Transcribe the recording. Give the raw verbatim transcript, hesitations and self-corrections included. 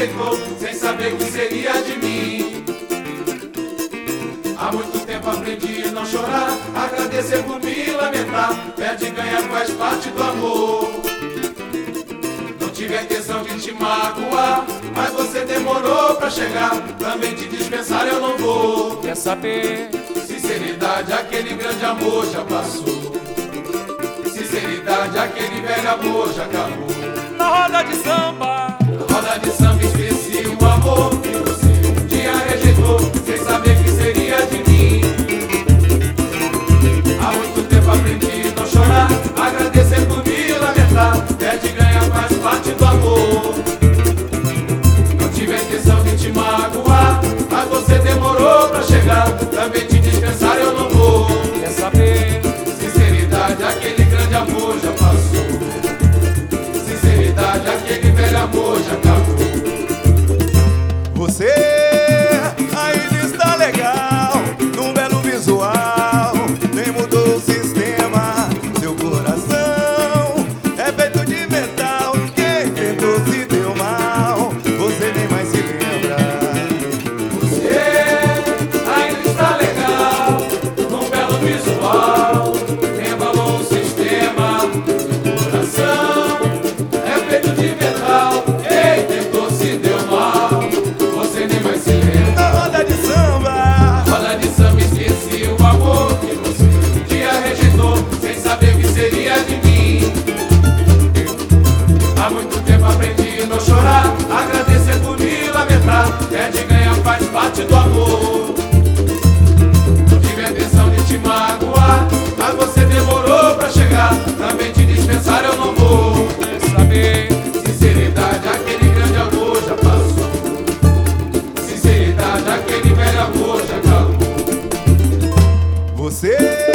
rejeitou, sem saber o que seria de mim. Há muito tempo aprendi a não chorar, agradecer por me lamentar. Perde e ganha faz parte do amor. Não tive a intenção de te magoar, mas você demorou pra chegar. Também te dispensar eu não vou. Quer saber? Sinceridade, aquele grande amor já passou. Sinceridade, aquele velho amor já acabou. Na roda de samba, na roda de samba esqueci o amor que você um dia rejeitou, sem saber que seria de mim. Há muito tempo aprendi a não chorar, agradecer por me lamentar. Perde e ganha faz parte do amor. Não tive a intenção de te magoar, mas você demorou pra chegar. Também te dispensar eu não vou. Quer saber? Sinceridade, aquele grande amor já passou. Sinceridade, aquele velho amor já acabou. Você ainda está legal, num belo visual, nem mudou o sistema. Seu coração é feito de metal. Quem tentou se deu mal, você nem mais se lembra. Você ainda está legal, num belo visual, nem abalou o sistema. Seu coração é feito de metal. Quem tentou se deu mal, você nem mais se lembra. Na roda de samba, roda de samba esqueci o amor que você um dia rejeitou, sem saber o que seria de mim. Há muito tempo aprendi a não chorar, agradecer por me lamentar. Perde e ganha faz parte do amor. Não tive a intenção de te magoar, mas você demorou pra chegar. Também te dispensar eu não vou. Quer saber? Sinceridade, aquele grande amor já passou. Sinceridade, aquele velho amor já acabou. você